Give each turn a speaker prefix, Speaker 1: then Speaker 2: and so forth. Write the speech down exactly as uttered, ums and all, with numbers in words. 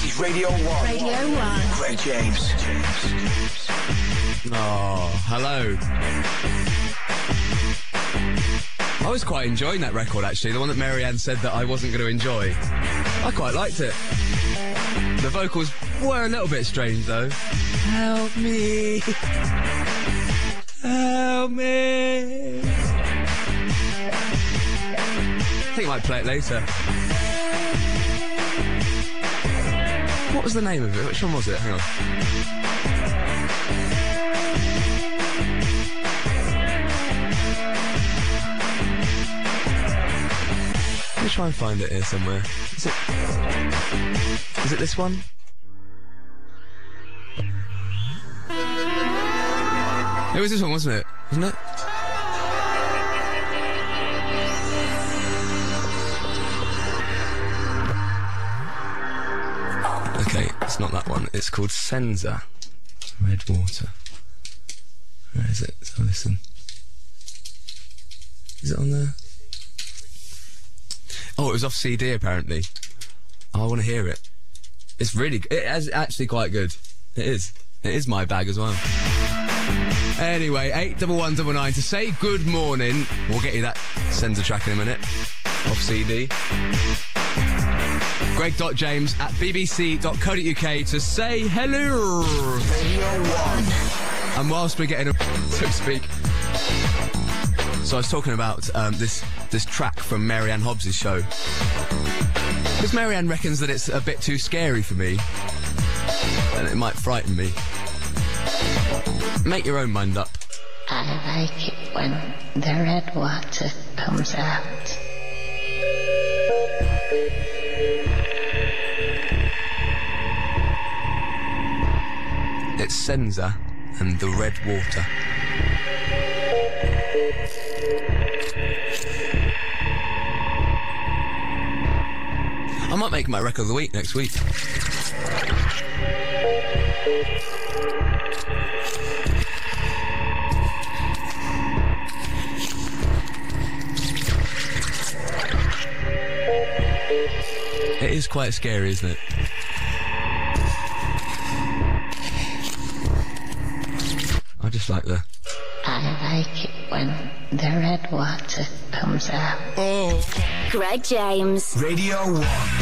Speaker 1: This is Radio one.
Speaker 2: Radio one.
Speaker 1: Greg James.
Speaker 3: Oh, hello. I was quite enjoying that record, actually. The one that Marianne said that I wasn't going to enjoy. I quite liked it. The vocals were a little bit strange, though. Help me. Help me. I think I might play it later. What was the name of it? Which one was it? Hang on. Let me try and find it here somewhere. Is it... Is it this one? It was this one, wasn't it? Wasn't it? Okay, it's not that one. It's called Senza. Red Water. Where is it? So listen. Is it on there? Oh, it was off C D apparently. Oh, I want to hear it. It's really... It is actually quite good. It is. It is my bag as well. Anyway, eight double one double nine to say good morning. We'll get you that Senza track in a minute. Off C D. Greg.James at b b c dot co dot u k to say hello.
Speaker 1: Radio one.
Speaker 3: And whilst we're getting, so to speak, so I was talking about um, this this track from Marianne Hobbs' show. Because Marianne reckons that it's a bit too scary for me, and it might frighten me. Make your own mind up.
Speaker 4: I like it when the red water comes out.
Speaker 3: It's Senza and the Red Water. I might make my record of the week next week. It is quite scary, isn't it? I just like the...
Speaker 4: I like it when the red water comes out.
Speaker 3: Oh.
Speaker 2: Greg James.
Speaker 1: Radio one.